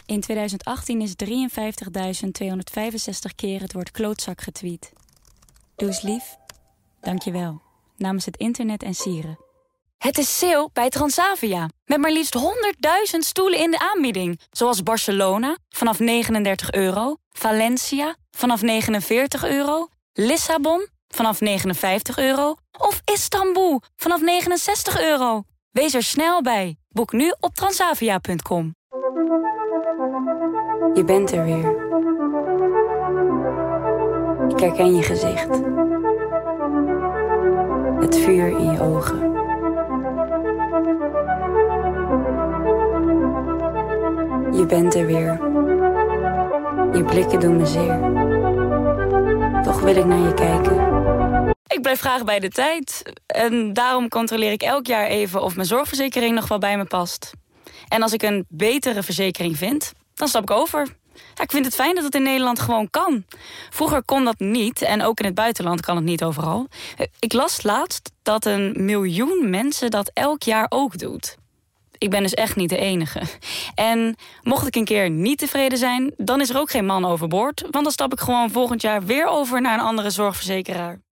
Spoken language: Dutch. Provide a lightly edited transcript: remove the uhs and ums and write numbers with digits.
In 2018 is 53.265 keer het woord klootzak getweet. Doe eens lief. Dank je wel. Namens het internet en sieren. Het is sale bij Transavia. Met maar liefst 100.000 stoelen in de aanbieding. Zoals Barcelona, vanaf €39. Valencia, vanaf €49. Lissabon, vanaf €59. Of Istanbul, vanaf €69. Wees er snel bij. Boek nu op transavia.com. Je bent er weer. Ik herken je gezicht. Het vuur in je ogen. Je bent er weer. Je blikken doen me zeer. Toch wil ik naar je kijken. Ik blijf graag bij de tijd. En daarom controleer ik elk jaar even of mijn zorgverzekering nog wel bij me past. En als ik een betere verzekering vind, dan stap ik over. Ja, ik vind het fijn dat het in Nederland gewoon kan. Vroeger kon dat niet en ook in het buitenland kan het niet overal. Ik las laatst dat 1 miljoen mensen dat elk jaar ook doet. Ik ben dus echt niet de enige. En mocht ik een keer niet tevreden zijn, dan is er ook geen man overboord. Want dan stap ik gewoon volgend jaar weer over naar een andere zorgverzekeraar.